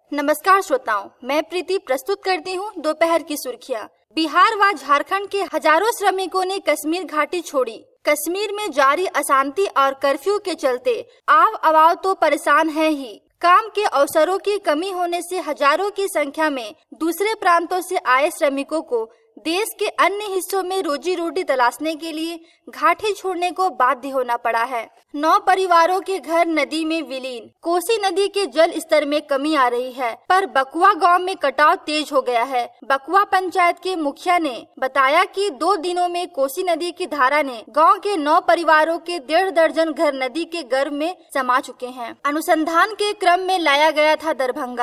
नमस्कार श्रोताओं, मैं प्रीति प्रस्तुत करती हूँ दोपहर की सुर्खियाँ। बिहार व झारखंड के हजारों श्रमिकों ने कश्मीर घाटी छोड़ी। कश्मीर में जारी अशांति और कर्फ्यू के चलते आवाव तो परेशान है ही। काम के अवसरों की कमी होने से हजारों की संख्या में दूसरे प्रांतों से आए श्रमिकों को देश के अन्य हिस्सों में रोजी रोटी तलाशने के लिए घाटी छोड़ने को बाध्य होना पड़ा है। 9 परिवारों के घर नदी में विलीन। कोसी नदी के जल स्तर में कमी आ रही है, पर बकुआ गांव में कटाव तेज हो गया है। बकुआ पंचायत के मुखिया ने बताया कि 2 दिनों में कोसी नदी की धारा ने गांव के 9 परिवारों के 1.5 दर्जन घर नदी के गर्भ में समा चुके हैं। अनुसंधान के क्रम में लाया गया था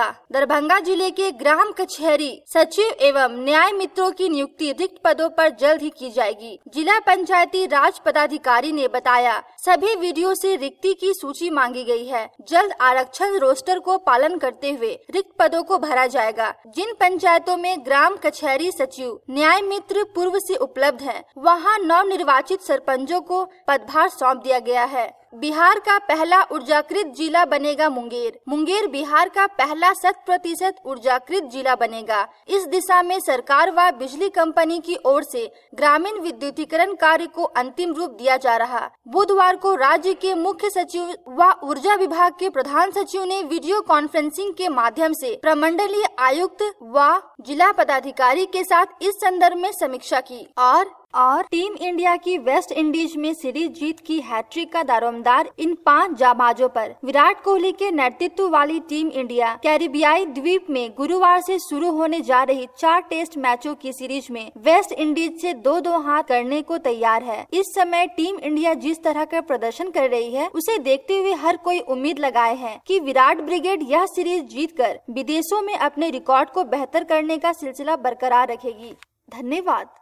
दरभंगा जिले के ग्राम कचहरी सचिव एवं न्याय मित्रों की नियुक्ति रिक्त पदों पर जल्द ही की जाएगी। जिला पंचायती राज पदाधिकारी ने बताया, सभी वीडियो से रिक्ति की सूची मांगी गई है। जल्द आरक्षण रोस्टर को पालन करते हुए रिक्त पदों को भरा जाएगा। जिन पंचायतों में ग्राम कचहरी सचिव न्याय मित्र पूर्व से उपलब्ध है, वहां नव निर्वाचित सरपंचों को पदभार सौंप दिया गया है। बिहार का पहला ऊर्जाकृत जिला बनेगा मुंगेर बिहार का पहला 100% ऊर्जाकृत जिला बनेगा। इस दिशा में सरकार व बिजली कंपनी की ओर से ग्रामीण विद्युतीकरण कार्य को अंतिम रूप दिया जा रहा। बुधवार को राज्य के मुख्य सचिव व ऊर्जा विभाग के प्रधान सचिव ने वीडियो कॉन्फ्रेंसिंग के माध्यम से प्रमंडलीय आयुक्त व जिला पदाधिकारी के साथ इस संदर्भ में समीक्षा की और टीम इंडिया की वेस्ट इंडीज में सीरीज जीत की हैट्रिक का दारोमदार इन 5 जाबाजों पर। विराट कोहली के नेतृत्व वाली टीम इंडिया कैरिबियाई द्वीप में गुरुवार से शुरू होने जा रही 4 टेस्ट मैचों की सीरीज में वेस्ट इंडीज से 2-2 हाथ करने को तैयार है। इस समय टीम इंडिया जिस तरह का प्रदर्शन कर रही है, उसे देखते हुए हर कोई उम्मीद लगाए है कि विराट ब्रिगेड यह सीरीज जीतकर विदेशों में अपने रिकॉर्ड को बेहतर करने का सिलसिला बरकरार रखेगी। धन्यवाद।